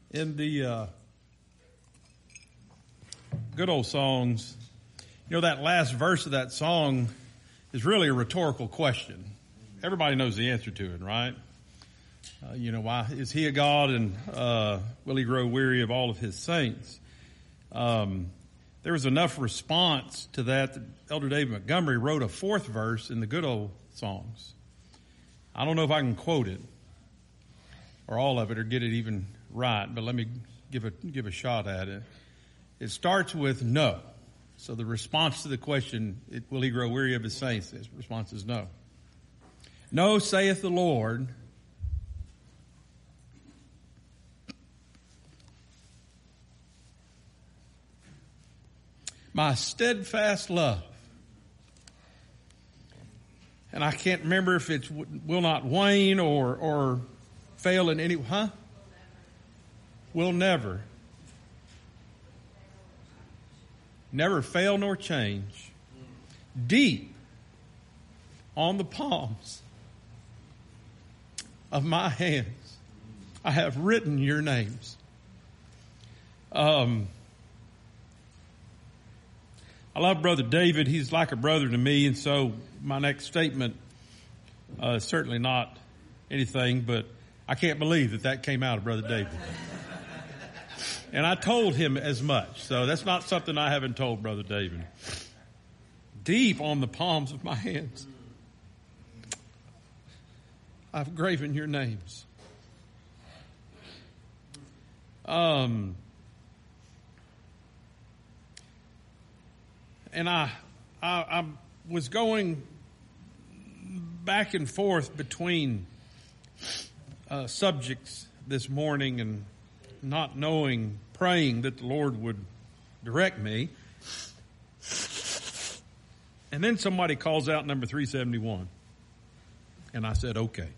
In the good old songs, that last verse of that song is really a rhetorical question. Everybody knows the answer to it, right? Why is he a God, and will he grow weary of all of his saints? There was enough response to that Elder David Montgomery wrote a fourth verse in the good old songs. I don't know if I can quote it or all of it or get it even right, but let me give a shot at it. It starts with no. So the response to the question, will he grow weary of his saints? His response is no. No, saith the Lord, my steadfast love. And I can't remember if it will not wane or fail in any, Will never. Never fail nor change. Deep on the palms of my hands, I have written your names. I love Brother David. He's like a brother to me, and so my next statement is certainly not anything, but I can't believe that came out of Brother David. And I told him as much, so that's not something I haven't told Brother David. Deep on the palms of my hands, I've graven your names. And I was going back and forth between subjects this morning and not knowing, praying that the Lord would direct me. And then somebody calls out number 371. And I said, okay.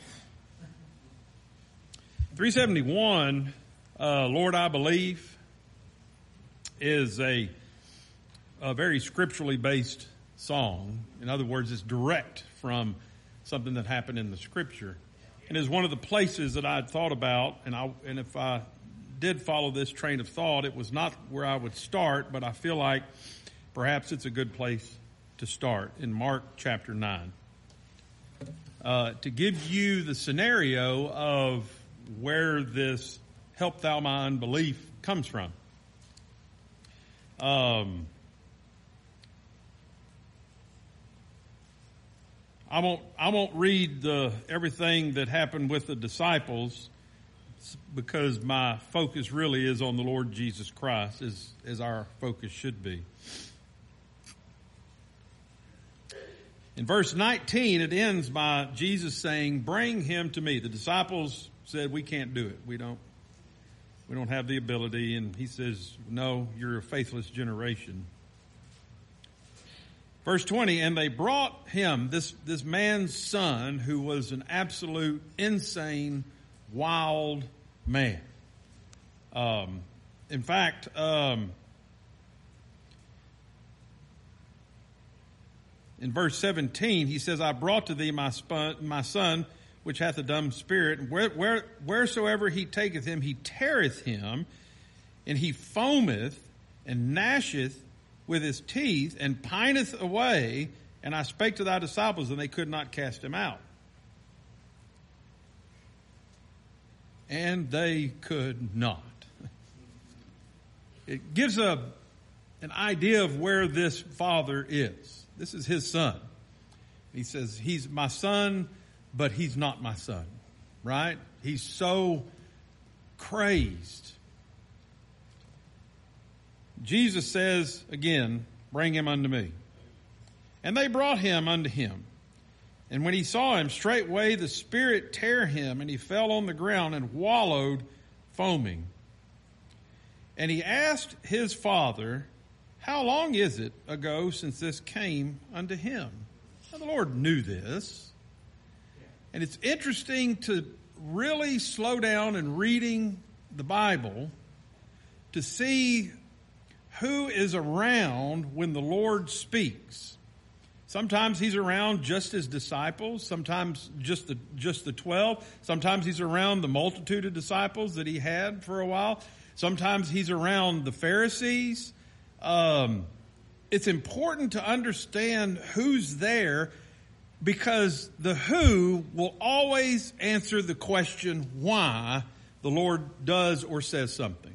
371, Lord, I believe, is a very scripturally based song. In other words, it's direct from something that happened in the scripture. And is one of the places that I had thought about, and if I did follow this train of thought, it was not where I would start, but I feel like perhaps it's a good place to start in Mark chapter 9. To give you the scenario of where this help thou my unbelief comes from. I won't read everything that happened with the disciples, because my focus really is on the Lord Jesus Christ, as our focus should be. In verse 19, it ends by Jesus saying, "Bring him to me." The disciples said, "We can't do it. We don't have the ability." And he says, "No, you're a faithless generation." Verse 20, and they brought him, this man's son, who was an absolute insane, wild man. In fact, in verse 17, he says, "I brought to thee my son, which hath a dumb spirit. And wheresoever he taketh him, he teareth him, and he foameth and gnasheth with his teeth, and pineth away. And I spake to thy disciples, and they could not cast him out." And they could not. It gives an idea of where this father is. This is his son. He says, he's my son, but he's not my son. Right? He's so crazed. Jesus says, again, "Bring him unto me." And they brought him unto him. And when he saw him, straightway the spirit tare him, and he fell on the ground and wallowed, foaming. And he asked his father, "How long is it ago since this came unto him?" Now the Lord knew this. And it's interesting to really slow down in reading the Bible to see who is around when the Lord speaks. Sometimes he's around just his disciples, sometimes just the 12. Sometimes he's around the multitude of disciples that he had for a while. Sometimes he's around the Pharisees. It's important to understand who's there, because the who will always answer the question why the Lord does or says something.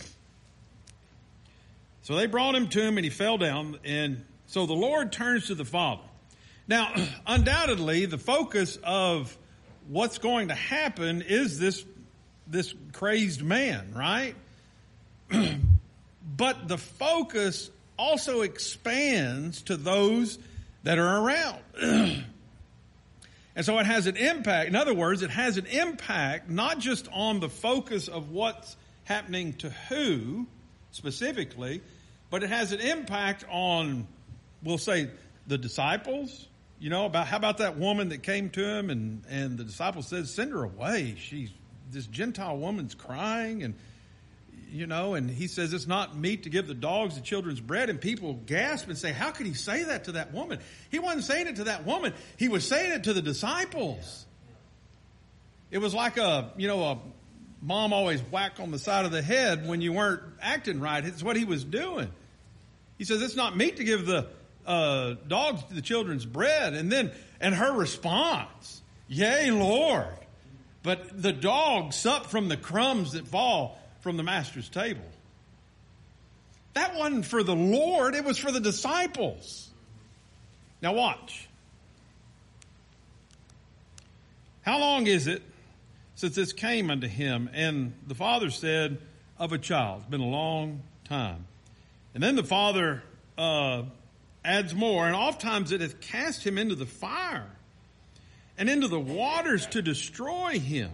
So they brought him to him and he fell down, and so the Lord turns to the Father. Now, undoubtedly, the focus of what's going to happen is this crazed man, right? But the focus also expands to those that are around. And so it has an impact. In other words, it has an impact not just on the focus of what's happening to who specifically, but it has an impact on, we'll say, the disciples. You know, how about that woman that came to him and the disciple says, send her away. This Gentile woman's crying, and he says it's not meet to give the dogs the children's bread, and people gasp and say, how could he say that to that woman? He wasn't saying it to that woman. He was saying it to the disciples. It was like a mom always whack on the side of the head when you weren't acting right. It's what he was doing. He says, it's not meet to give the dogs the children's bread. And her response, yea, Lord. But the dogs sup from the crumbs that fall from the master's table. That wasn't for the Lord. It was for the disciples. Now watch. How long is it since this came unto him? And the father said, of a child. It's been a long time. And then the father adds more. And oftentimes it hath cast him into the fire and into the waters to destroy him.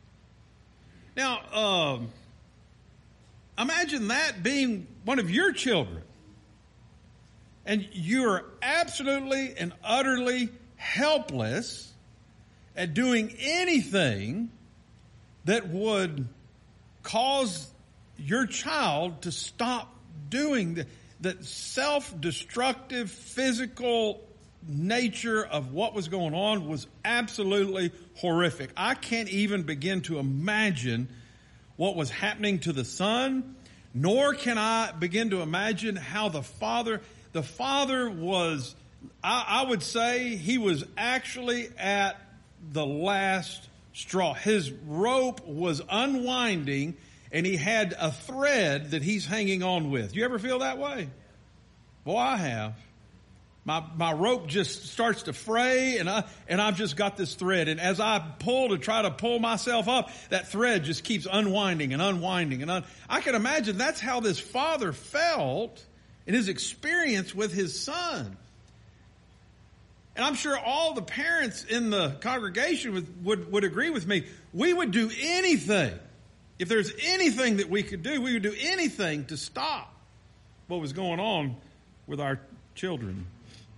Now, imagine that being one of your children. And you're absolutely and utterly helpless at doing anything that would cause your child to stop doing that self-destructive physical nature of what was going on was absolutely horrific. I can't even begin to imagine what was happening to the son, nor can I begin to imagine how the father was, I would say he was actually at the last straw. His rope was unwinding and he had a thread that he's hanging on with. You ever feel that way? Boy, I have. My rope just starts to fray and I've just got this thread. And as I pull to try to pull myself up, that thread just keeps unwinding and unwinding. I can imagine that's how this father felt in his experience with his son. And I'm sure all the parents in the congregation would agree with me. We would do anything. If there's anything that we could do, we would do anything to stop what was going on with our children.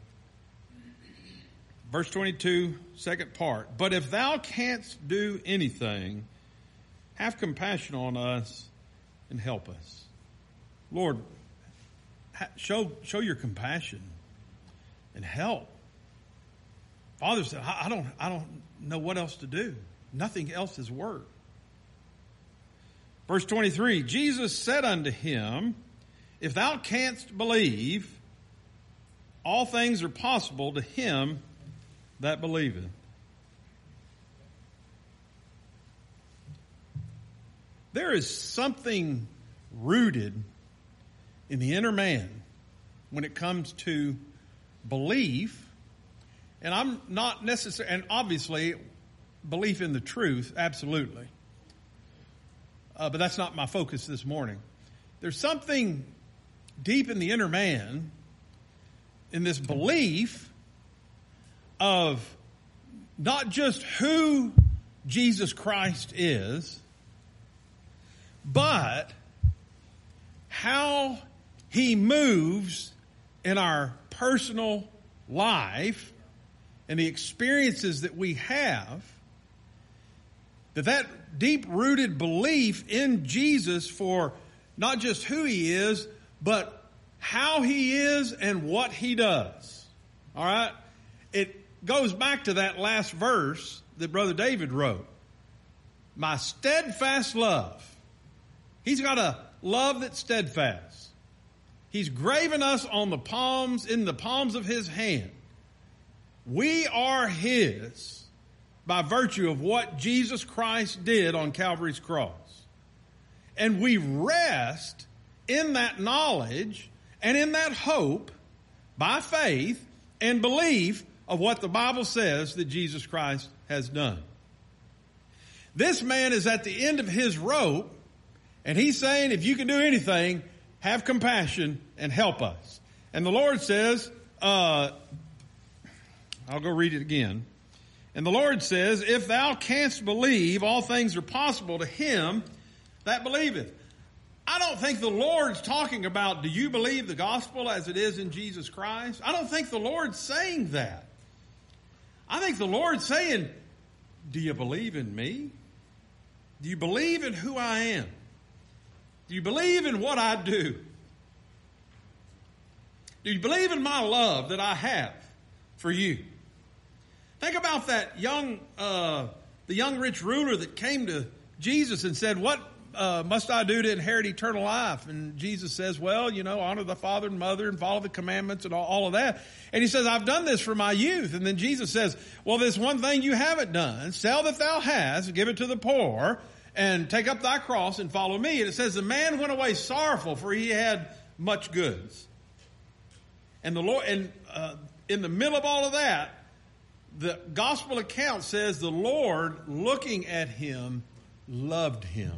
Verse 22, second part. But if thou canst do anything, have compassion on us and help us. Lord, show your compassion and help. Father said, I don't know what else to do. Nothing else has worked. Verse 23, Jesus said unto him, if thou canst believe, all things are possible to him that believeth. There is something rooted in the inner man when it comes to belief. And I'm not necessarily, and obviously, belief in the truth, absolutely. But that's not my focus this morning. There's something deep in the inner man, in this belief of not just who Jesus Christ is, but how he moves in our personal life and the experiences that we have, that deep-rooted belief in Jesus for not just who he is, but how he is and what he does. All right? it goes back to that last verse that Brother David wrote. My steadfast love. He's got a love that's steadfast. He's graven us on the palms, in the palms of his hand. We are his by virtue of what Jesus Christ did on Calvary's cross. And we rest in that knowledge and in that hope by faith and belief of what the Bible says that Jesus Christ has done. This man is at the end of his rope, and he's saying, if you can do anything, have compassion and help us. And the Lord says, I'll go read it again. And the Lord says, if thou canst believe, all things are possible to him that believeth. I don't think the Lord's talking about, do you believe the gospel as it is in Jesus Christ? I don't think the Lord's saying that. I think the Lord's saying, do you believe in me? Do you believe in who I am? Do you believe in what I do? Do you believe in my love that I have for you? Think about that the young rich ruler that came to Jesus and said, what must I do to inherit eternal life? And Jesus says, well, honor the father and mother and follow the commandments and all of that. And he says, I've done this for my youth. And then Jesus says, well, there's one thing you haven't done. Sell that thou hast, give it to the poor, and take up thy cross and follow me. And it says, the man went away sorrowful, for he had much goods. And the Lord, in the middle of all of that, the gospel account says the Lord, looking at him, loved him.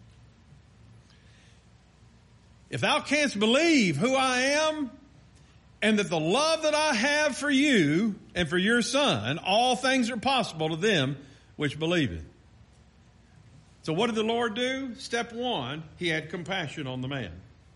If thou canst believe who I am, and that the love that I have for you and for your son, all things are possible to them which believe it. So what did the Lord do? Step one, he had compassion on the man.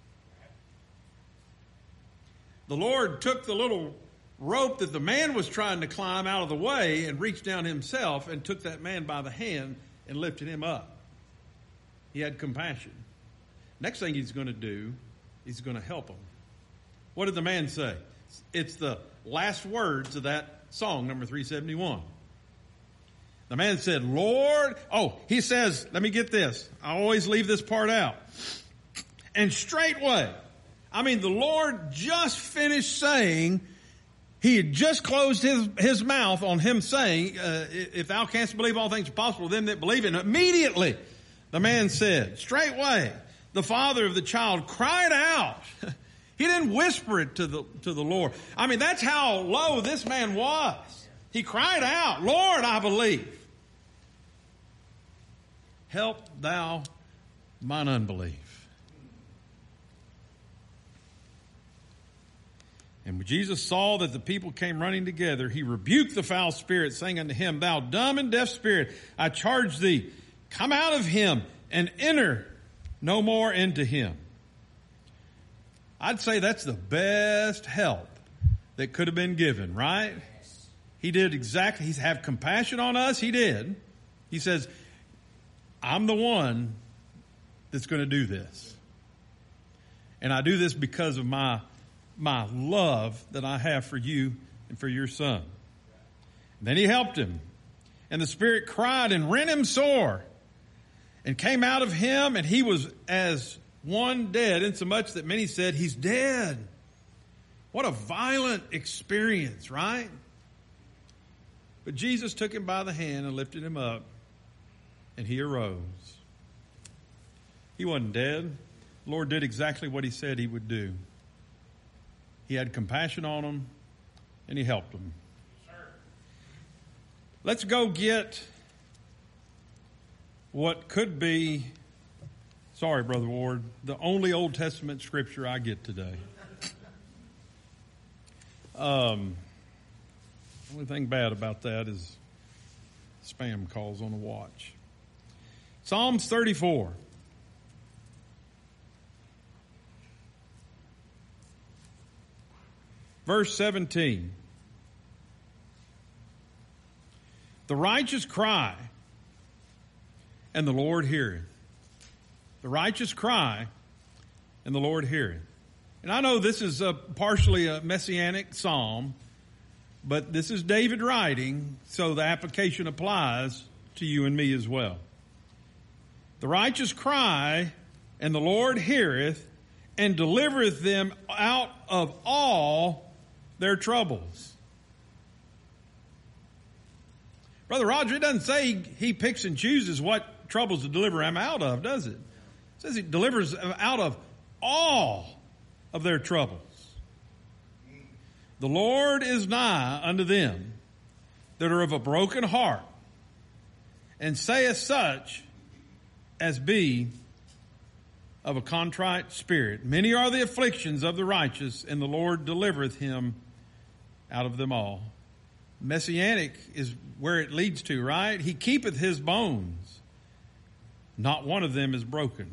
The Lord took the little rope that the man was trying to climb out of the way and reached down himself and took that man by the hand and lifted him up. He had compassion. Next thing he's going to do, he's going to help him. What did the man say? It's the last words of that song, number 371. The man said, Lord, he says, let me get this. I always leave this part out. And straightway, the Lord just finished saying, he had just closed his mouth on him saying, if thou canst believe, all things are possible to them that believe. And immediately the man said, straightway, the father of the child cried out. He didn't whisper it to the Lord. That's how low this man was. He cried out, Lord, I believe. Help thou mine unbelief. And when Jesus saw that the people came running together, he rebuked the foul spirit, saying unto him, thou dumb and deaf spirit, I charge thee, come out of him and enter no more into him. I'd say that's the best help that could have been given, right? He did exactly. He's have compassion on us. He did. He says, I'm the one that's going to do this. And I do this because of my love that I have for you and for your son. And then he helped him. And the spirit cried and rent him sore and came out of him, and he was as one dead, insomuch that many said, he's dead. What a violent experience, right? But Jesus took him by the hand and lifted him up, and he arose. He wasn't dead. The Lord did exactly what he said he would do. He had compassion on him, and he helped him. Let's go get what could be, sorry, Brother Ward, the only Old Testament scripture I get today. Only thing bad about that is spam calls on the watch. Psalms 34. Verse 17. The righteous cry, and the Lord heareth. The righteous cry, and the Lord heareth. And I know this is partially a messianic psalm, But this is David writing, so the application applies to you and me as well. The righteous cry, and the Lord heareth, and delivereth them out of all their troubles. Brother Roger, it doesn't say he picks and chooses what troubles to deliver them out of, does it? It says he delivers them out of all of their troubles. The Lord is nigh unto them that are of a broken heart, and saith such as be of a contrite spirit. Many are the afflictions of the righteous, and the Lord delivereth him out of them all. Messianic is where it leads to, right? He keepeth his bones. Not one of them is broken.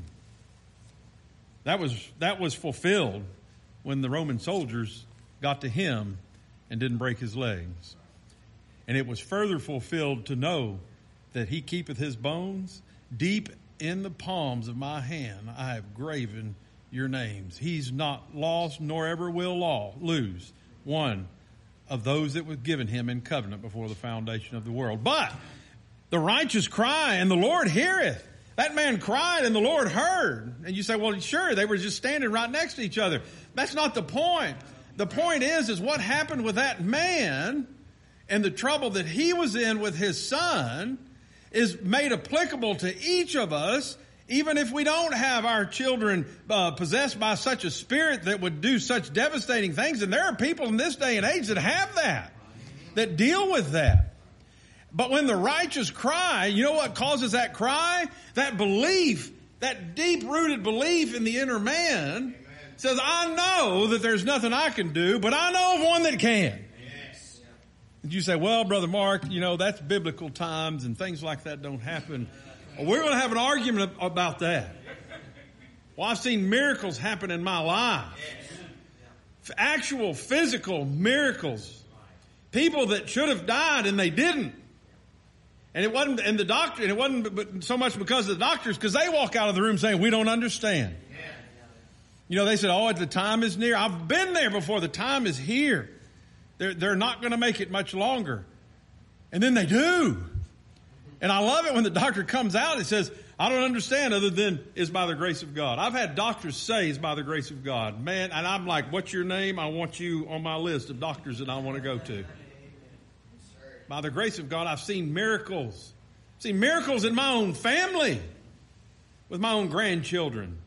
That was fulfilled when the Roman soldiers got to him and didn't break his legs. And it was further fulfilled to know that he keepeth his bones. Deep in the palms of my hand I have graven your names. He's not lost nor ever will lose one of those that was given him in covenant before the foundation of the world. But the righteous cry, and the Lord heareth. That man cried and the Lord heard. And you say, well, sure, they were just standing right next to each other. That's not the point. The point is what happened with that man and the trouble that he was in with his son is made applicable to each of us, even if we don't have our children possessed by such a spirit that would do such devastating things. And there are people in this day and age that have that deal with that. But when the righteous cry, you know what causes that cry? That belief, that deep-rooted belief in the inner man says, I know that there's nothing I can do, but I know of one that can. Yes. And you say, well, Brother Mark, that's biblical times and things like that don't happen. Well, we're going to have an argument about that. Well, I've seen miracles happen in my life. Yes. Actual physical miracles. People that should have died and they didn't. And it wasn't but so much because of the doctors, because they walk out of the room saying, we don't understand. They said, the time is near. I've been there before. The time is here. They're not going to make it much longer. And then they do. And I love it when the doctor comes out and says, I don't understand other than it's by the grace of God. I've had doctors say it's by the grace of God. Man, and I'm like, what's your name? I want you on my list of doctors that I want to go to. By the grace of God, I've seen miracles. I've seen miracles in my own family with my own grandchildren.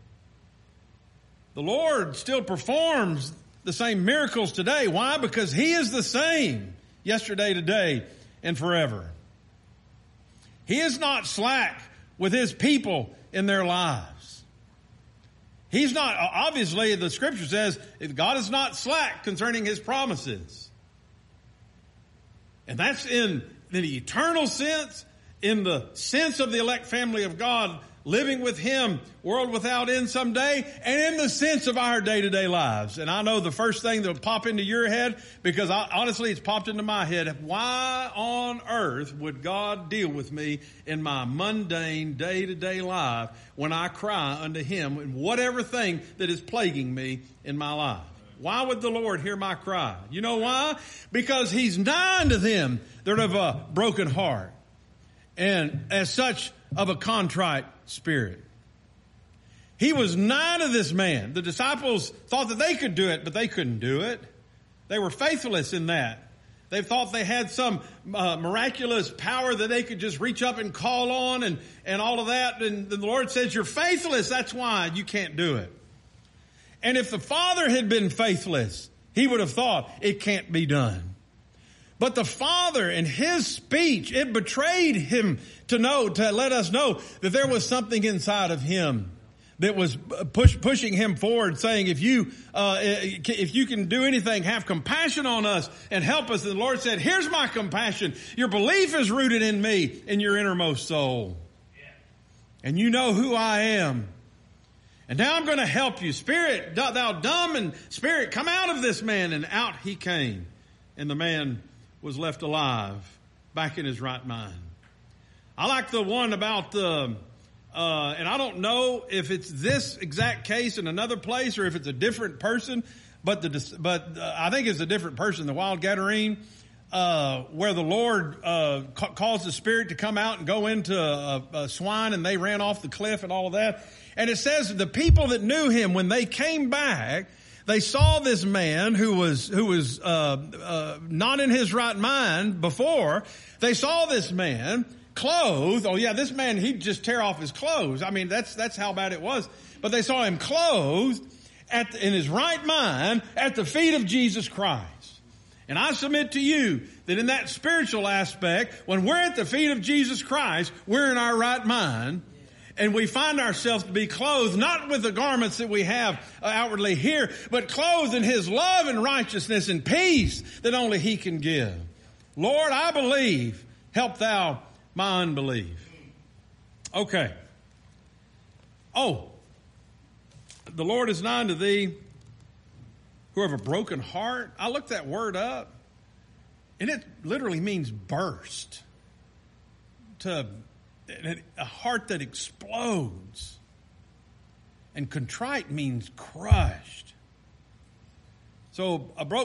The Lord still performs the same miracles today. Why? Because He is the same yesterday, today, and forever. He is not slack with His people in their lives. He's not, obviously the scripture says, God is not slack concerning His promises. And that's in the eternal sense, in the sense of the elect family of God, living with Him, world without end someday, and in the sense of our day-to-day lives. And I know the first thing that will pop into your head, because honestly it's popped into my head, why on earth would God deal with me in my mundane day-to-day life when I cry unto Him in whatever thing that is plaguing me in my life? Why would the Lord hear my cry? You know why? Because He's nigh unto them that are of a broken heart, and as such of a contrite spirit. He was nigh to this man. The disciples thought that they could do it, but they couldn't do it. They were faithless in that. They thought they had some miraculous power that they could just reach up and call on and all of that. And the Lord says, you're faithless. That's why you can't do it. And if the Father had been faithless, He would have thought it can't be done. But the Father, in His speech, it betrayed Him to let us know that there was something inside of Him that was pushing Him forward, saying, if you can do anything, have compassion on us and help us. And the Lord said, here's my compassion. Your belief is rooted in me, in your innermost soul. And you know who I am. And now I'm going to help you. Spirit, thou dumb and spirit, come out of this man. And out he came. And the man was left alive, back in his right mind. I like the one about and I don't know if it's this exact case in another place or if it's a different person, but I think it's a different person, the wild Gadarene. where the Lord caused the spirit to come out and go into a swine, and they ran off the cliff and all of that. And it says the people that knew him, when they came back, they saw this man who was not in his right mind before. They saw this man clothed. Oh yeah, this man, he'd just tear off his clothes. I mean, that's how bad it was. But they saw him clothed in his right mind at the feet of Jesus Christ. And I submit to you that in that spiritual aspect, when we're at the feet of Jesus Christ, we're in our right mind. And we find ourselves to be clothed, not with the garments that we have outwardly here, but clothed in his love and righteousness and peace that only he can give. Lord, I believe. Help thou my unbelief. Okay. Oh, the Lord is nigh unto thee, who have a broken heart. I looked that word up, and it literally means burst. A heart that explodes. And contrite means crushed. So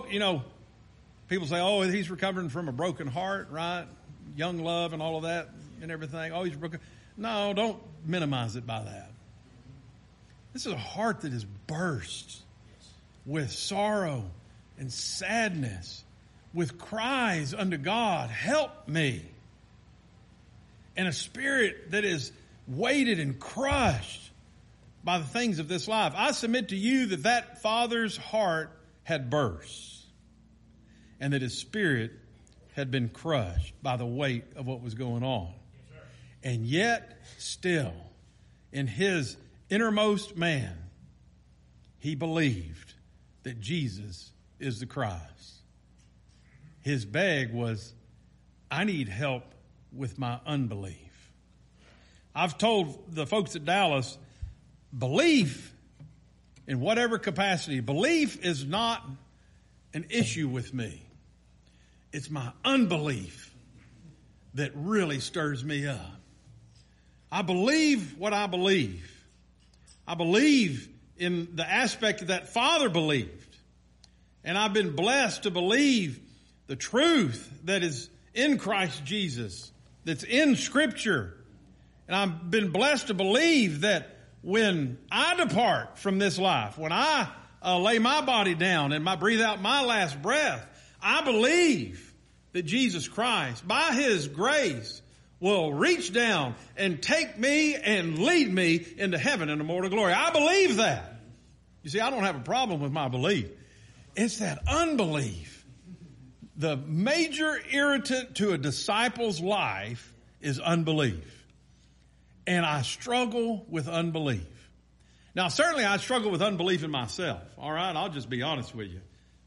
people say, oh, he's recovering from a broken heart, right? Young love and all of that and everything. Oh, he's broken. No, don't minimize it by that. This is a heart that is burst with sorrow and sadness, with cries unto God, help me. And a spirit that is weighted and crushed by the things of this life. I submit to you that father's heart had burst, and that his spirit had been crushed by the weight of what was going on. Yes, and yet, still, in his innermost man, he believed that Jesus is the Christ. His beg was, I need help with my unbelief. I've told the folks at Dallas, belief in whatever capacity, belief is not an issue with me. It's my unbelief that really stirs me up. I believe what I believe. I believe in the aspect that Father believed. And I've been blessed to believe the truth that is in Christ Jesus, that's in Scripture. And I've been blessed to believe that when I depart from this life, when I lay my body down and breathe out my last breath, I believe that Jesus Christ, by his grace, will reach down and take me and lead me into heaven and immortal glory. I believe that. You see, I don't have a problem with my belief. It's that unbelief. The major irritant to a disciple's life is unbelief. And I struggle with unbelief. Now, certainly I struggle with unbelief in myself. All right, I'll just be honest with you.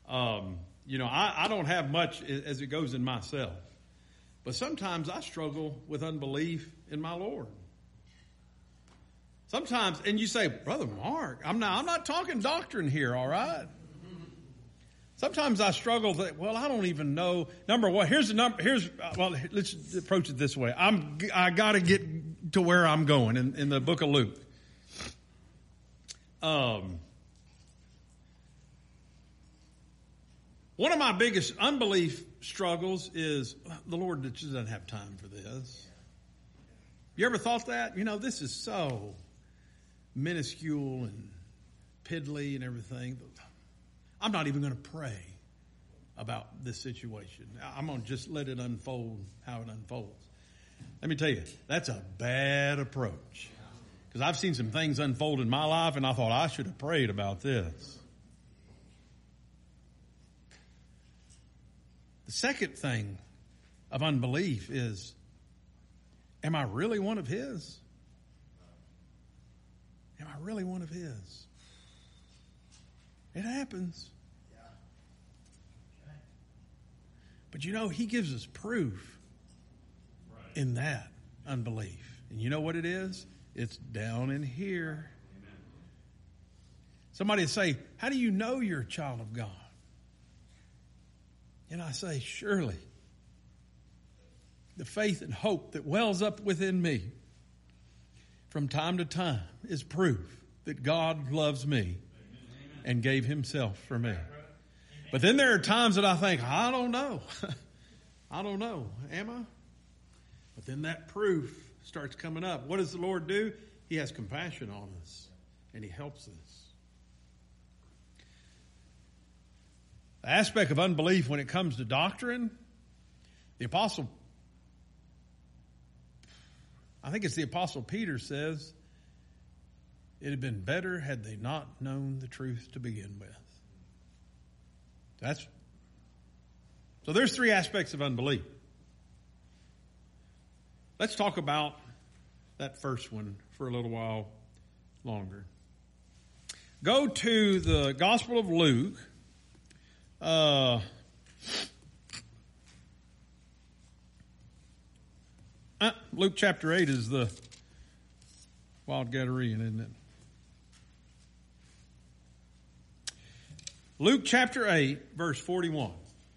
I don't have much as it goes in myself. But sometimes I struggle with unbelief in my Lord. Sometimes, and you say, Brother Mark, I'm not talking doctrine here, all right? Sometimes I struggle that, I don't even know. Number one, let's approach it this way. I got to get to where I'm going in the book of Luke. One of my biggest unbelief struggles is the Lord just doesn't have time for this. You ever thought that? This is so minuscule and piddly and everything. I'm not even going to pray about this situation. I'm going to just let it unfold how it unfolds. Let me tell you, that's a bad approach. Because I've seen some things unfold in my life, and I thought I should have prayed about this. The second thing of unbelief is, am I really one of his? Am I really one of his? It happens. But he gives us proof in that unbelief. And you know what it is? It's down in here. Somebody would say, how do you know you're a child of God? And I say, surely the faith and hope that wells up within me from time to time is proof that God loves me and gave himself for me. But then there are times that I think, I don't know. I don't know. Am I? But then that proof starts coming up. What does the Lord do? He has compassion on us, and He helps us. The aspect of unbelief when it comes to doctrine, I think it's the Apostle Peter says, it had been better had they not known the truth to begin with. So there's three aspects of unbelief. Let's talk about that first one for a little while longer. Go to the Gospel of Luke. Luke chapter 8 is the wild Gadarean, isn't it? Luke chapter 8, verse 41.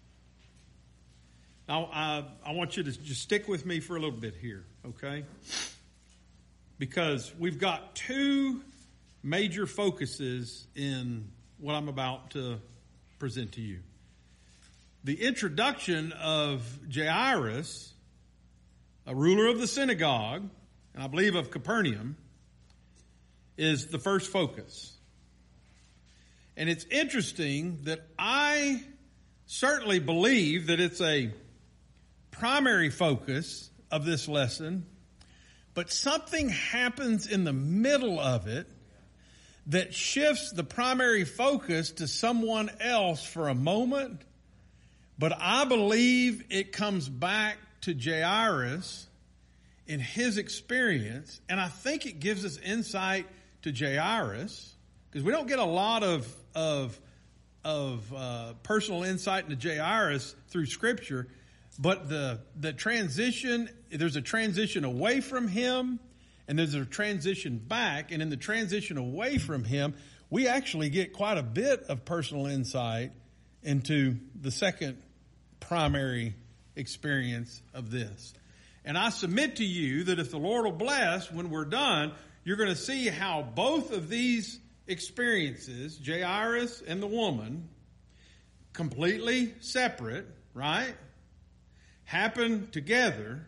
Now, I want you to just stick with me for a little bit here, okay? Because we've got two major focuses in what I'm about to present to you. The introduction of Jairus, a ruler of the synagogue, and I believe of Capernaum, is the first focus. And it's interesting that I certainly believe that it's a primary focus of this lesson, but something happens in the middle of it that shifts the primary focus to someone else for a moment, but I believe it comes back to Jairus in his experience, and I think it gives us insight to Jairus, because we don't get a lot of personal insight into Jairus through Scripture, but the transition, there's a transition away from him, and there's a transition back, and in the transition away from him, we actually get quite a bit of personal insight into the second primary experience of this. And I submit to you that if the Lord will bless, when we're done, you're going to see how both of these experiences, Jairus and the woman, completely separate, right, happen together,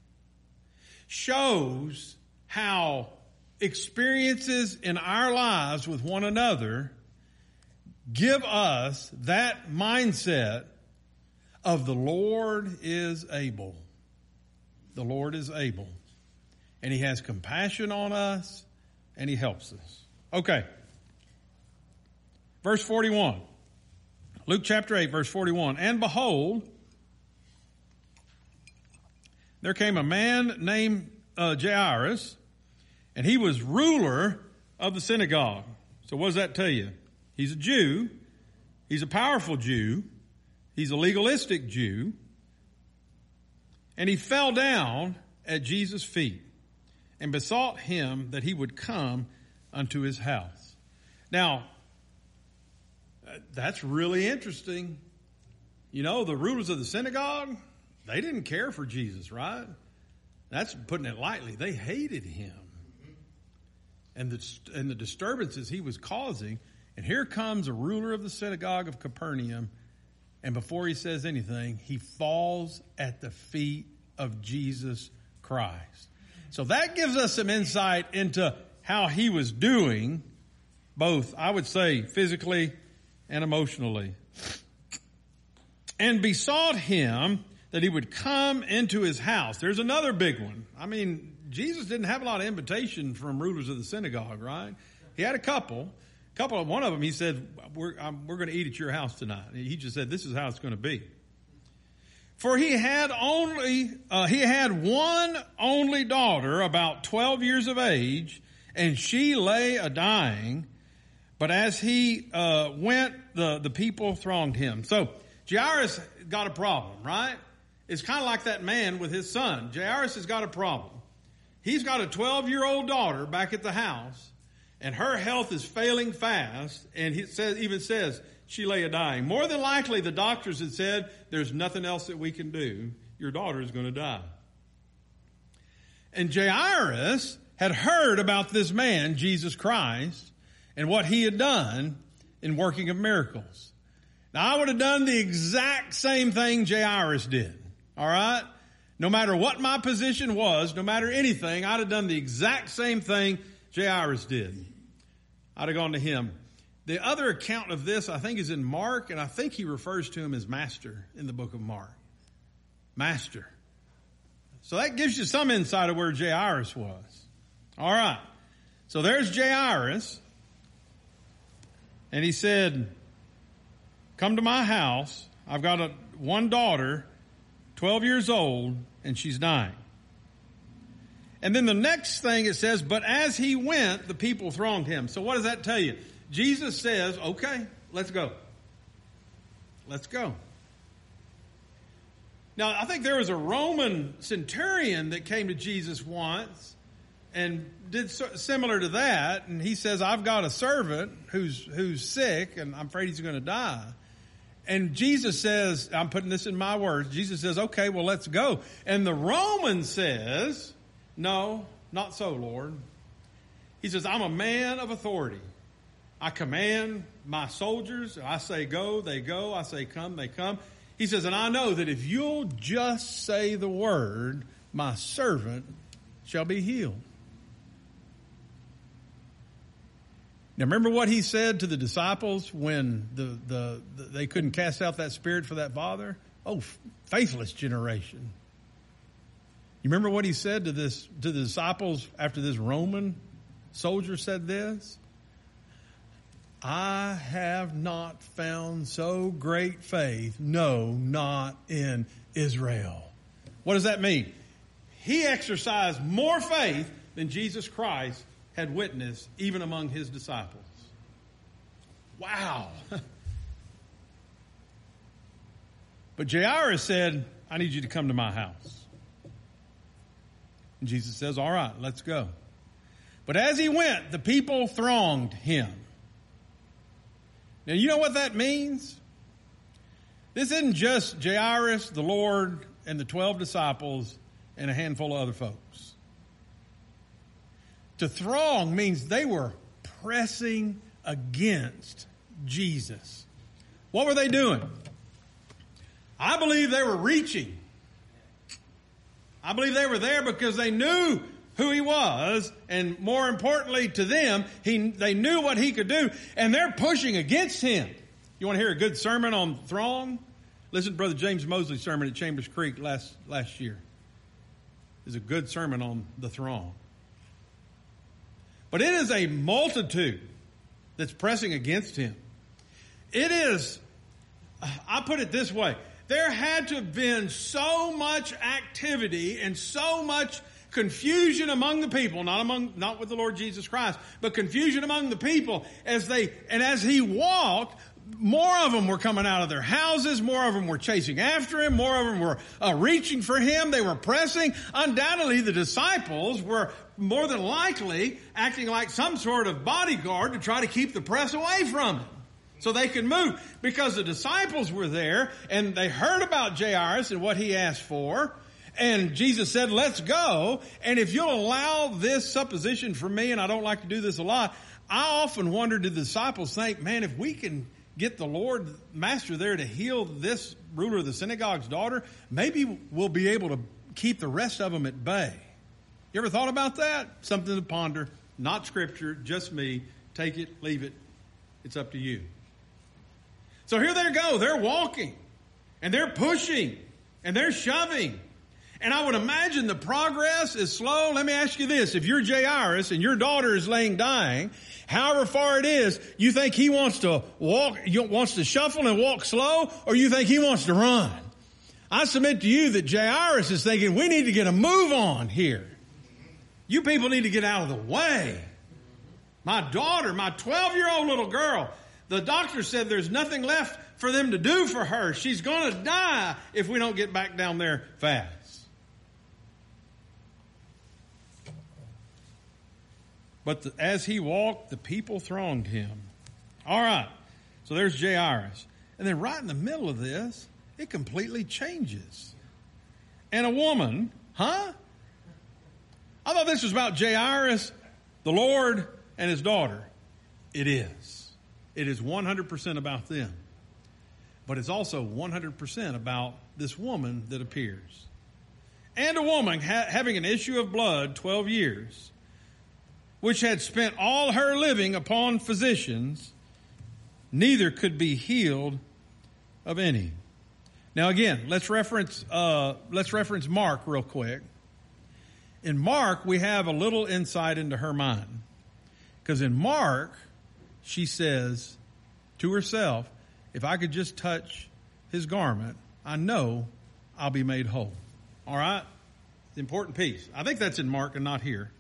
shows how experiences in our lives with one another give us that mindset of the Lord is able. The Lord is able. And He has compassion on us, and He helps us. Okay. Verse 41. Luke chapter 8, verse 41. And behold, there came a man named Jairus, and he was ruler of the synagogue. So what does that tell you? He's a Jew. He's a powerful Jew. He's a legalistic Jew. And he fell down at Jesus' feet and besought him that he would come unto his house. Now, that's really interesting. You know, the rulers of the synagogue, they didn't care for Jesus, right? That's putting it lightly. They hated him and the disturbances he was causing. And here comes a ruler of the synagogue of Capernaum, and before he says anything, he falls at the feet of Jesus Christ. So that gives us some insight into how he was doing, both, I would say, physically and emotionally. And besought him that he would come into his house. There's another big one. I mean, Jesus didn't have a lot of invitation from rulers of the synagogue, right? He had a couple. One of them, he said, we're going to eat at your house tonight. He just said, this is how it's going to be. For he had one only daughter, about 12 years of age, and she lay a-dying. But as he went, the people thronged him. So Jairus got a problem, right? It's kind of like that man with his son. Jairus has got a problem. He's got a 12-year-old daughter back at the house, and her health is failing fast, and he even says she lay a-dying. More than likely, the doctors had said, there's nothing else that we can do. Your daughter is going to die. And Jairus had heard about this man, Jesus Christ, and what he had done in working of miracles. Now, I would have done the exact same thing Jairus did. All right? No matter what my position was, no matter anything, I'd have done the exact same thing Jairus did. I'd have gone to him. The other account of this, I think, is in Mark, and I think he refers to him as Master in the book of Mark. Master. So that gives you some insight of where Jairus was. All right. So there's Jairus. And he said, come to my house. I've got one daughter, 12 years old, and she's dying. And then the next thing it says, but as he went, the people thronged him. So what does that tell you? Jesus says, okay, let's go. Let's go. Now, I think there was a Roman centurion that came to Jesus once and did similar to that. And he says, I've got a servant who's sick and I'm afraid he's going to die. And Jesus says, I'm putting this in my words. Jesus says, okay, well, let's go. And the Roman says, no, not so, Lord. He says, I'm a man of authority. I command my soldiers. I say go, they go. I say come, they come. He says, and I know that if you'll just say the word, my servant shall be healed. Now remember what he said to the disciples when they couldn't cast out that spirit for that father? Oh, faithless generation. You remember what he said to the disciples after this Roman soldier said this? I have not found so great faith, no, not in Israel. What does that mean? He exercised more faith than Jesus Christ had witnessed, even among his disciples. Wow. But Jairus said, I need you to come to my house. And Jesus says, all right, let's go. But as he went, the people thronged him. Now, you know what that means? This isn't just Jairus, the Lord, and the 12 disciples, and a handful of other folks. To throng means they were pressing against Jesus. What were they doing? I believe they were reaching. I believe they were there because they knew who he was, and more importantly to them, they knew what he could do, and they're pushing against him. You want to hear a good sermon on throng? Listen to Brother James Mosley's sermon at Chambers Creek last year. It's a good sermon on the throng. But it is a multitude that's pressing against him. It is, I put it this way, there had to have been so much activity and so much confusion among the people, not with the Lord Jesus Christ, but confusion among the people as he walked. More of them were coming out of their houses. More of them were chasing after him. More of them were reaching for him. They were pressing. Undoubtedly, the disciples were more than likely acting like some sort of bodyguard to try to keep the press away from him so they could move, because the disciples were there and they heard about Jairus and what he asked for. And Jesus said, let's go. And if you'll allow this supposition from me, and I don't like to do this a lot, I often wonder, did the disciples think, man, if we can get the Lord Master there to heal this ruler of the synagogue's daughter, maybe we'll be able to keep the rest of them at bay. You ever thought about that? Something to ponder. Not scripture, just me. Take it, leave it. It's up to you. So here they go. They're walking and they're pushing and they're shoving. And I would imagine the progress is slow. Let me ask you this. If you're Jairus and your daughter is laying dying, however far it is, you think he wants to shuffle and walk slow, or you think he wants to run? I submit to you that Jairus is thinking, we need to get a move on here. You people need to get out of the way. My daughter, my 12-year-old little girl, the doctor said there's nothing left for them to do for her. She's going to die if we don't get back down there fast. But as he walked, the people thronged him. All right. So there's Jairus. And then right in the middle of this, it completely changes. And a woman, I thought this was about Jairus, the Lord, and his daughter. It is. It is 100% about them. but it's also 100% about this woman that appears. And a woman having an issue of blood 12 years, which had spent all her living upon physicians, neither could be healed of any. Now again, let's reference Mark real quick. In Mark, we have a little insight into her mind. Because in Mark, she says to herself, if I could just touch his garment, I know I'll be made whole. All right? The important piece. I think that's in Mark and not here.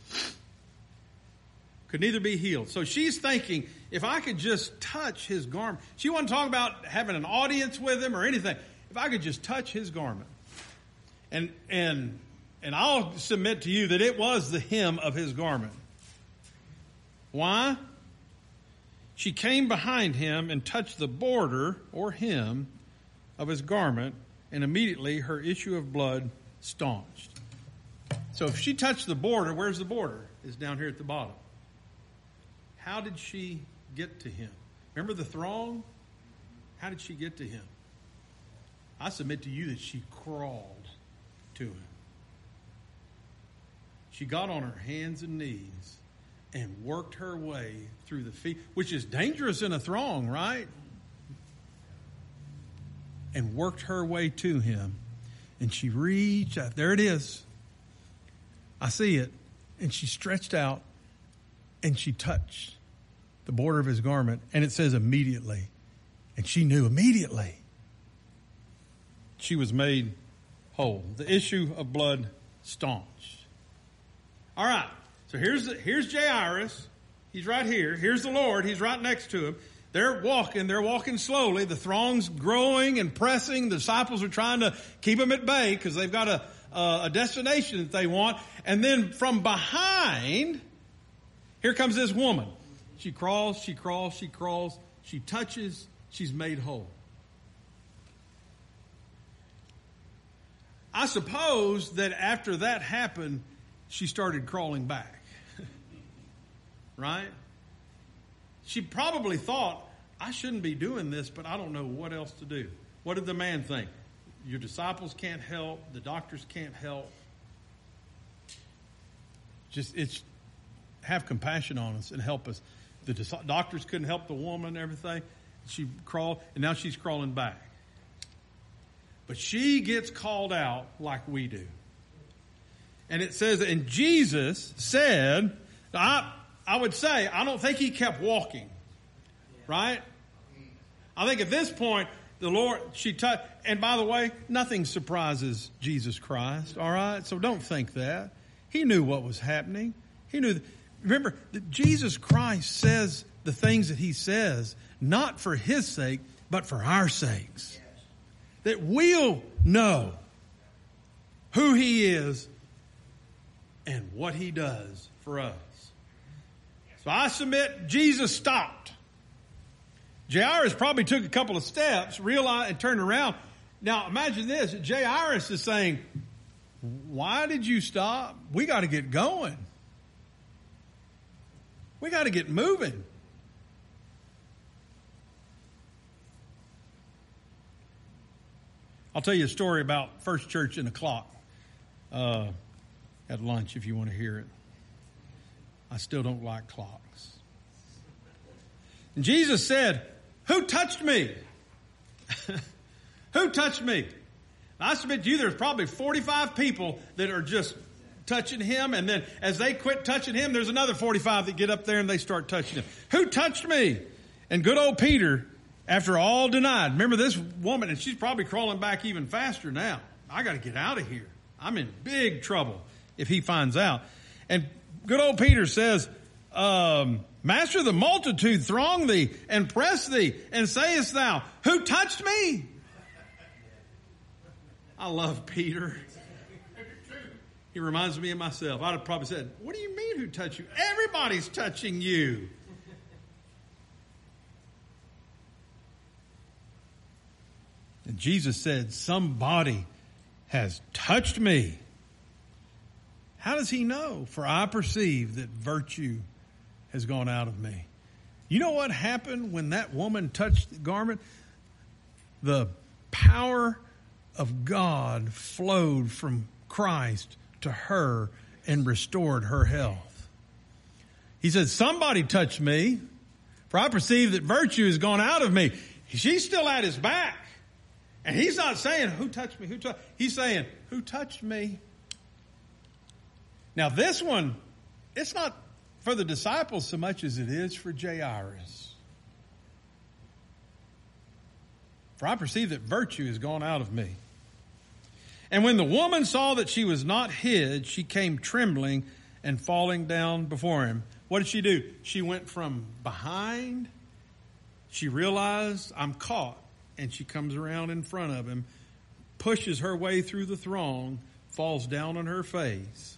Could neither be healed. So she's thinking, if I could just touch his garment. She wasn't talking about having an audience with him or anything. If I could just touch his garment. And I'll submit to you that it was the hem of his garment. Why? She came behind him and touched the border or hem of his garment, and immediately her issue of blood staunched. So if she touched the border, where's the border? It's down here at the bottom. How did she get to him? Remember the throng? How did she get to him? I submit to you that she crawled to him. She got on her hands and knees and worked her way through the feet, which is dangerous in a throng, right? And worked her way to him. And she reached out. There it is. I see it. And she stretched out and she touched the border of his garment. And it says immediately. And she knew immediately. She was made whole. The issue of blood staunched. All right. So here's Jairus. He's right here. Here's the Lord. He's right next to him. They're walking slowly. The throng's growing and pressing. The disciples are trying to keep them at bay because they've got a destination that they want. And then from behind, here comes this woman. She crawls, she touches, she's made whole. I suppose that after that happened, she started crawling back. Right? She probably thought, I shouldn't be doing this, but I don't know what else to do. What did the man think? Your disciples can't help. The doctors can't help. It's have compassion on us and help us. The doctors couldn't help the woman and everything. She crawled, and now she's crawling back. But she gets called out like we do. And it says, and Jesus said, I would say, I don't think he kept walking. Right? I think at this point, the Lord, she touched, and by the way, nothing surprises Jesus Christ. All right? So don't think that. He knew what was happening. He knew. Remember, that Jesus Christ says the things that he says, not for his sake, but for our sakes. That we'll know who he is and what he does for us. So I submit Jesus stopped. Jairus probably took a couple of steps, realized, and turned around. Now imagine this. Jairus is saying, why did you stop? We got to get going. We got to get moving. I'll tell you a story about First Church in the Clock at lunch if you want to hear it. I still don't like clocks. And Jesus said, who touched me? Who touched me? And I submit to you, there's probably 45 people that are just touching him. And then as they quit touching him, there's another 45 that get up there and they start touching him. Who touched me? And good old Peter, after all denied. Remember this woman, and she's probably crawling back even faster now. I got to get out of here. I'm in big trouble if he finds out. And good old Peter says, Master, the multitude throng thee and press thee, and sayest thou, who touched me? I love Peter. He reminds me of myself. I'd have probably said, what do you mean who touched you? Everybody's touching you. And Jesus said, somebody has touched me. How does he know? For I perceive that virtue has gone out of me. You know what happened when that woman touched the garment? the power of God flowed from Christ to her and restored her health. He said, somebody touched me, for I perceive that virtue has gone out of me. She's still at his back. And he's not saying, who touched me? He's saying, who touched me? Now this one, it's not for the disciples so much as it is for Jairus. For I perceive that virtue has gone out of me. And when the woman saw that she was not hid, she came trembling and falling down before him. What did she do? She went from behind. She realized, I'm caught. And she comes around in front of him, pushes her way through the throng, falls down on her face.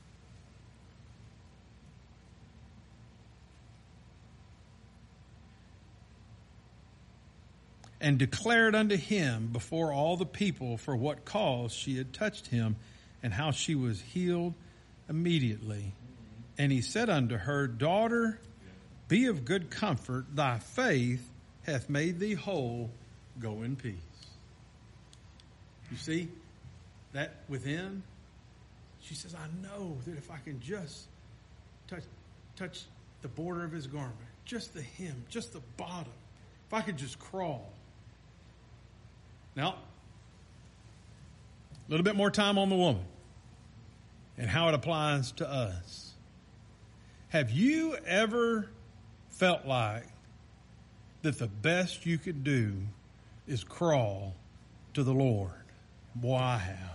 And declared unto him before all the people for what cause she had touched him, and how she was healed immediately. And he said unto her, Daughter, be of good comfort, thy faith hath made thee whole, go in peace. You see that within? She says, I know that if I can just touch the border of his garment, just the hem, just the bottom, if I could just crawl. Now, a little bit more time on the woman and how it applies to us. Have you ever felt like that the best you could do is crawl to the Lord? Boy, I have.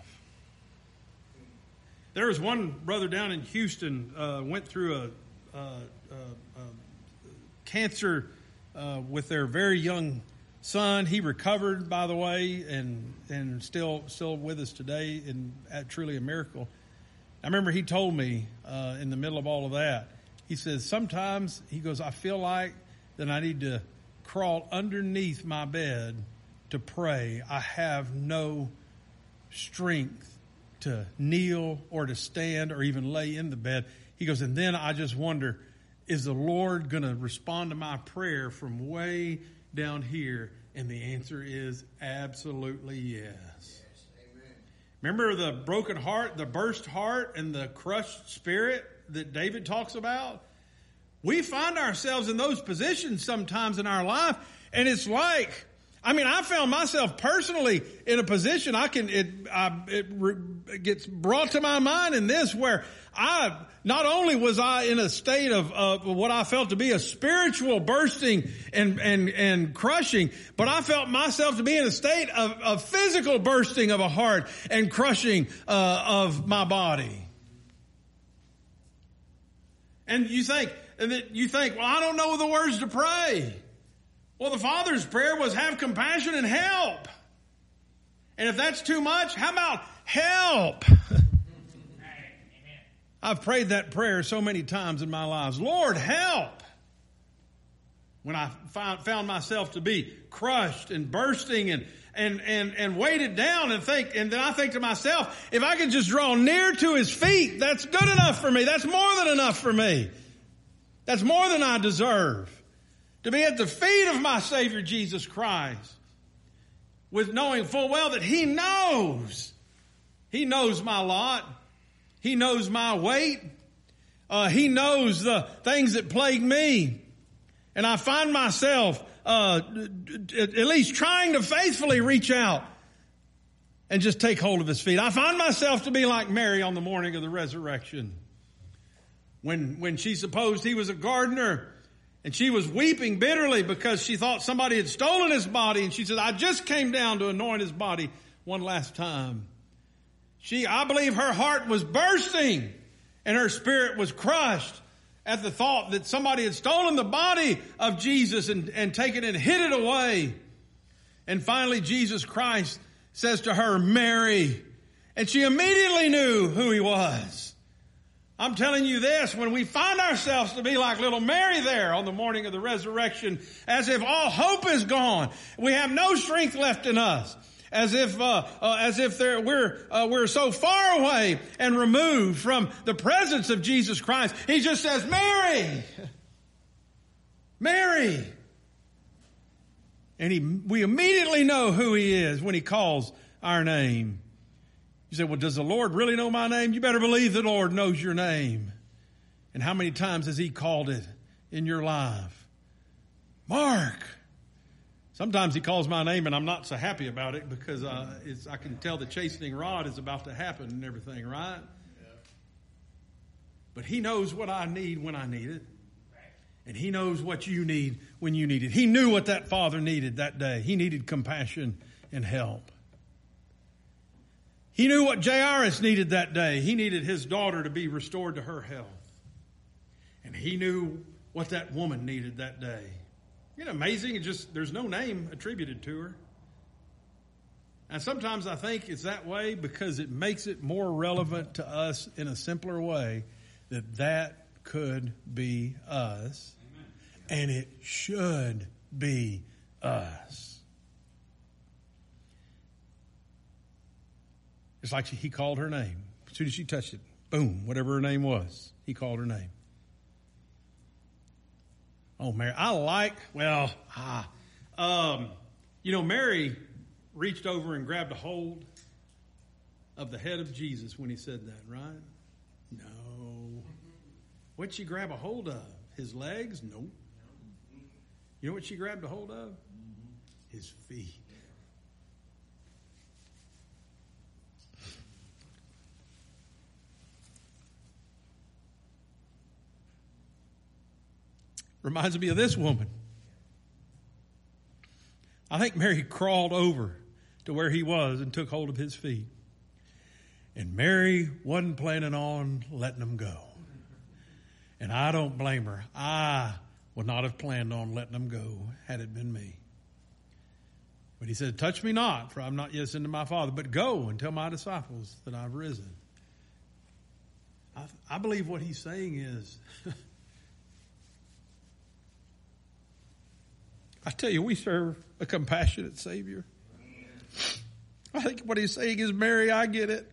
There was one brother down in Houston, went through a cancer with their very young son. He recovered, by the way, and still with us today, and truly a miracle. I remember he told me in the middle of all of that, he says, sometimes, he goes, I feel like that I need to crawl underneath my bed to pray. I have no strength to kneel or to stand or even lay in the bed. He goes, and then I just wonder, is the Lord going to respond to my prayer from way down here? And the answer is absolutely yes. Amen. Remember the broken heart, the burst heart, and the crushed spirit that David talks about? We find ourselves in those positions sometimes in our life, and it's like, I found myself personally in a position it gets brought to my mind in this, where not only was I in a state of what I felt to be a spiritual bursting and crushing, but I felt myself to be in a state of physical bursting of a heart and crushing of my body. And you think, well, I don't know the words to pray. Well, the Father's prayer was have compassion and help. And if that's too much, how about help? I've prayed that prayer so many times in my life. Lord, help. When I found myself to be crushed and bursting and weighted down and then I think to myself, if I could just draw near to his feet, that's good enough for me. That's more than enough for me. That's more than I deserve. To be at the feet of my Savior Jesus Christ, with knowing full well that he knows my lot. He knows my weight. He knows the things that plague me. And I find myself at least trying to faithfully reach out and just take hold of his feet. I find myself to be like Mary on the morning of the resurrection, when she supposed he was a gardener, and she was weeping bitterly because she thought somebody had stolen his body. And she said, I just came down to anoint his body one last time. I believe her heart was bursting and her spirit was crushed at the thought that somebody had stolen the body of Jesus and taken it and hid it away. And finally, Jesus Christ says to her, Mary. And she immediately knew who he was. I'm telling you this, when we find ourselves to be like little Mary there on the morning of the resurrection, as if all hope is gone, we have no strength left in us, as if we're so far away and removed from the presence of Jesus Christ. He just says, Mary, Mary. And we immediately know who he is when he calls our name. You say, well, does the Lord really know my name? You better believe the Lord knows your name. And how many times has he called it in your life? Mark. Sometimes he calls my name and I'm not so happy about it because I can tell the chastening rod is about to happen and everything, right? Yeah. But he knows what I need when I need it. And he knows what you need when you need it. He knew what that father needed that day. He needed compassion and help. He knew what Jairus needed that day. He needed his daughter to be restored to her health. And he knew what that woman needed that day. Isn't it amazing? There's no name attributed to her. And sometimes I think it's that way because it makes it more relevant to us in a simpler way that could be us. Amen. And it should be us. It's like he called her name. As soon as she touched it, boom, whatever her name was, he called her name. Oh, Mary, Mary reached over and grabbed a hold of the head of Jesus when he said that, right? No. What'd she grab a hold of? His legs? Nope. You know what she grabbed a hold of? His feet. Reminds me of this woman. I think Mary crawled over to where he was and took hold of his feet. And Mary wasn't planning on letting him go. And I don't blame her. I would not have planned on letting him go had it been me. But he said, touch me not, for I'm not yet ascended to my Father, but go and tell my disciples that I've risen. I believe what he's saying is, I tell you, we serve a compassionate Savior. I think what he's saying is, Mary, I get it.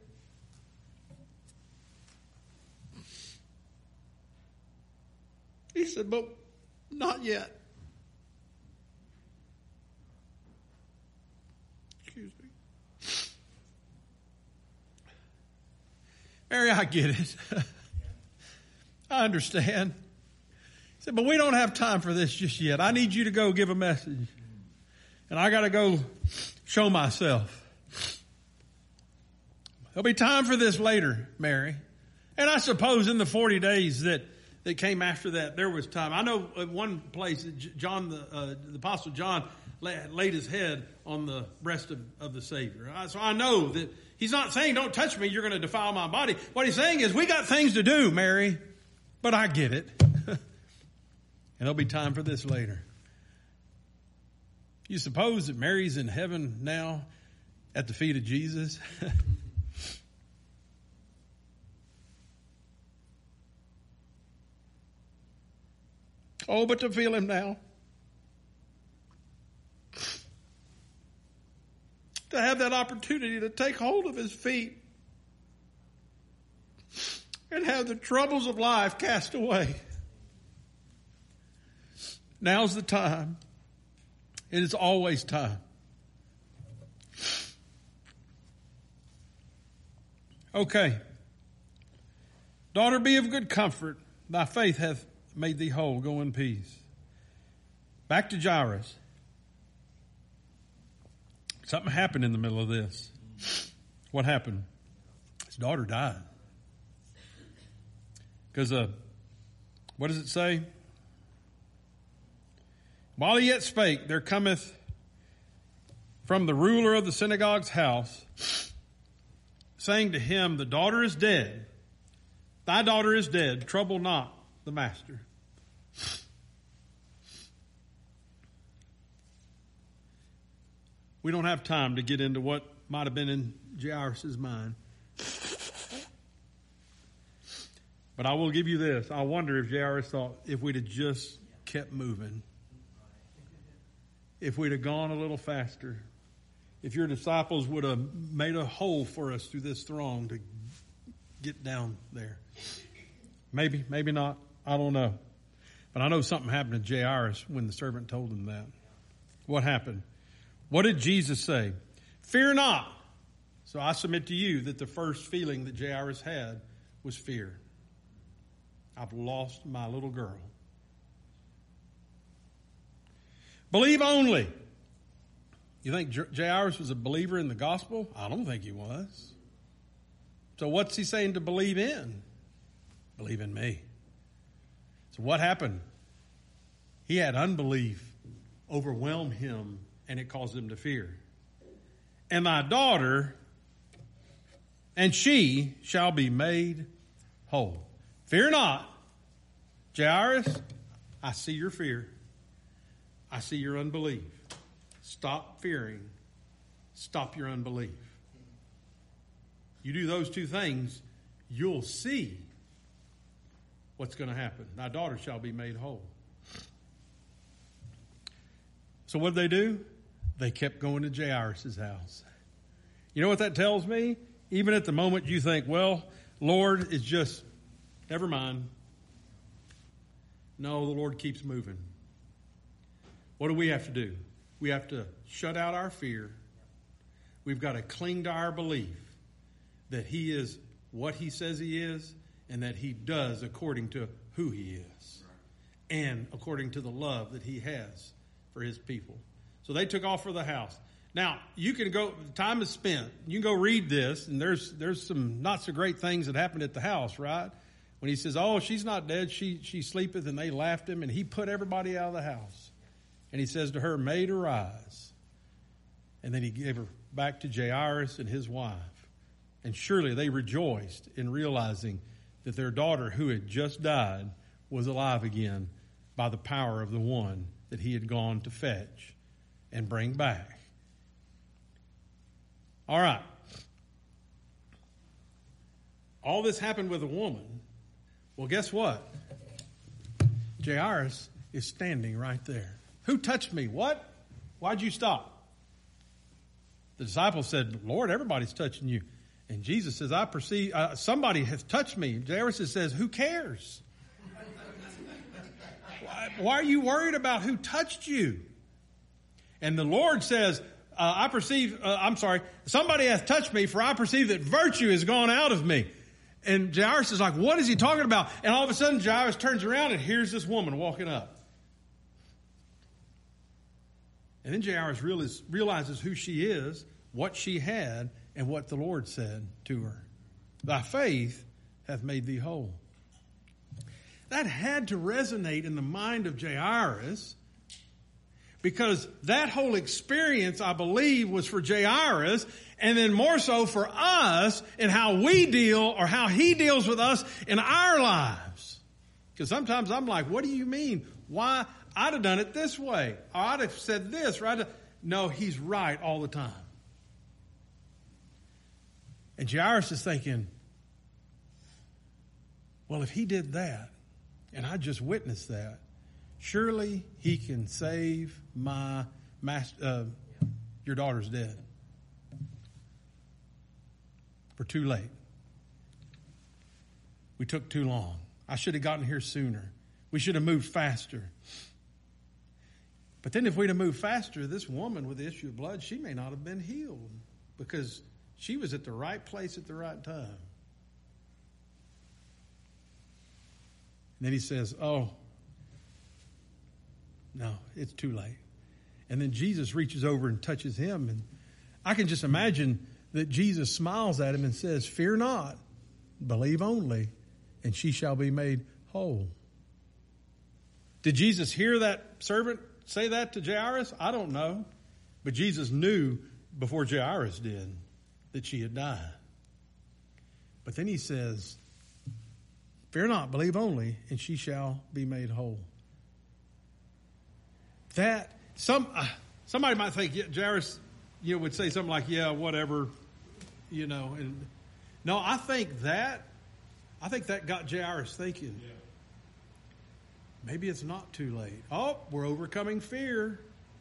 He said, but not yet. Excuse me. Mary, I get it. I understand. He said, but we don't have time for this just yet. I need you to go give a message. And I got to go show myself. There'll be time for this later, Mary. And I suppose in the 40 days that came after that, there was time. I know at one place, John, the Apostle John laid his head on the breast of the Savior. So I know that he's not saying, don't touch me, you're going to defile my body. What he's saying is, we got things to do, Mary, but I get it. And there'll be time for this later. You suppose that Mary's in heaven now at the feet of Jesus? Oh, but to feel him now. To have that opportunity to take hold of his feet and have the troubles of life cast away. Now's the time. It is always time. Okay. Daughter, be of good comfort. Thy faith hath made thee whole. Go in peace. Back to Jairus. Something happened in the middle of this. What happened? His daughter died. Because what does it say? While he yet spake, there cometh from the ruler of the synagogue's house, saying to him, the daughter is dead. Thy daughter is dead. Trouble not the master. We don't have time to get into what might have been in Jairus' mind. But I will give you this. I wonder if Jairus thought, if we'd have just kept moving, if we'd have gone a little faster, if your disciples would have made a hole for us through this throng to get down there. Maybe, maybe not. I don't know. But I know something happened to Jairus when the servant told him that. what happened? What did Jesus say? Fear not. So I submit to you that the first feeling that Jairus had was fear. I've lost my little girl. Believe only. You think Jairus was a believer in the gospel? I don't think he was. So what's he saying to believe in? Believe in me. So what happened? He had unbelief overwhelm him, and it caused him to fear. And thy daughter, and she shall be made whole. Fear not. Jairus, I see your fear. I see your unbelief. Stop fearing. Stop your unbelief. You do those two things, you'll see what's going to happen. Thy daughter shall be made whole. So what did they do? They kept going to Jairus' house. You know what that tells me? Even at the moment you think, well, Lord, it's just, never mind. No, the Lord keeps moving. What do we have to do? We have to shut out our fear. We've got to cling to our belief that He is what He says He is, and that He does according to who He is, and according to the love that He has for His people. So they took off for the house. Now, you can go, time is spent. You can go read this, and there's some not so great things that happened at the house, right? When he says, oh, she's not dead, she sleepeth, and they laughed him, and he put everybody out of the house. And he says to her, maid, arise. And then he gave her back to Jairus and his wife. And surely they rejoiced in realizing that their daughter, who had just died, was alive again by the power of the one that he had gone to fetch and bring back. All right. All this happened with a woman. Well, guess what? Jairus is standing right there. Who touched me? What? Why'd you stop? The disciples said, Lord, everybody's touching you. And Jesus says, I perceive, somebody has touched me. Jairus says, who cares? Why are you worried about who touched you? And the Lord says, somebody hath touched me, for I perceive that virtue has gone out of me. And Jairus is like, what is he talking about? And all of a sudden, Jairus turns around and here's this woman walking up. And then Jairus realizes who she is, what she had, and what the Lord said to her. Thy faith hath made thee whole. That had to resonate in the mind of Jairus, because that whole experience, I believe, was for Jairus, and then more so for us in how we deal, or how he deals with us in our lives. Because sometimes I'm like, what do you mean? Why? I'd have done it this way. Or I'd have said this, right? No, he's right all the time. And Jairus is thinking, well, if he did that, and I just witnessed that, surely he can save my master. Your daughter's dead. We're too late. We took too long. I should have gotten here sooner. We should have moved faster. But then if we'd have moved faster, this woman with the issue of blood, she may not have been healed, because she was at the right place at the right time. And then he says, oh, no, it's too late. And then Jesus reaches over and touches him. And I can just imagine that Jesus smiles at him and says, fear not, believe only, and she shall be made whole. Did Jesus hear that servant say that to Jairus? I don't know. But Jesus knew before Jairus did that she had died. But then he says, fear not, believe only, and she shall be made whole. That, somebody might think, Jairus, would say something like, yeah, whatever, and no, I think that got Jairus thinking, maybe it's not too late. Oh, we're overcoming fear.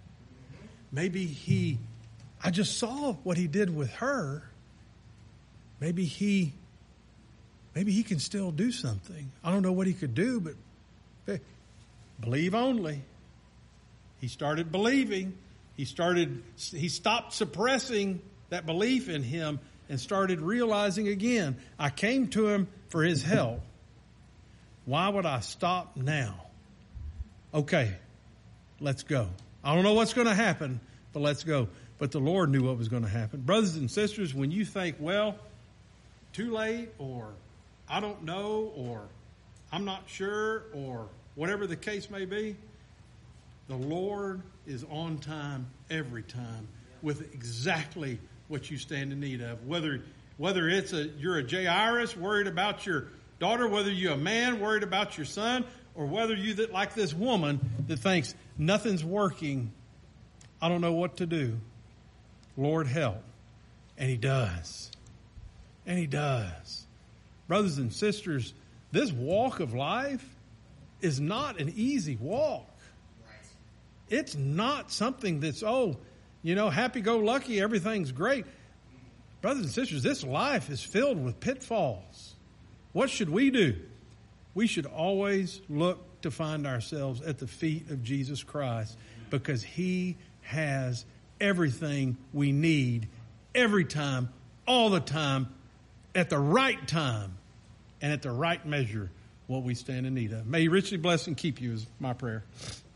Maybe I just saw what he did with her. Maybe he can still do something. I don't know what he could do, but believe only. He started believing. He stopped suppressing that belief in him and started realizing again, I came to him for his help. Why would I stop now? Okay, let's go. I don't know what's going to happen, but let's go. But the Lord knew what was going to happen. Brothers and sisters, when you think, well, too late, or I don't know, or I'm not sure, or whatever the case may be, the Lord is on time every time with exactly what you stand in need of. Whether you're a Jairus worried about your daughter, whether you're a man worried about your son, or whether you that like this woman that thinks nothing's working, I don't know what to do. Lord, help. And he does. And he does. Brothers and sisters, this walk of life is not an easy walk. It's not something that's, happy-go-lucky, everything's great. Brothers and sisters, this life is filled with pitfalls. What should we do? We should always look to find ourselves at the feet of Jesus Christ, because he has everything we need every time, all the time, at the right time, and at the right measure, what we stand in need of. May he richly bless and keep you is my prayer.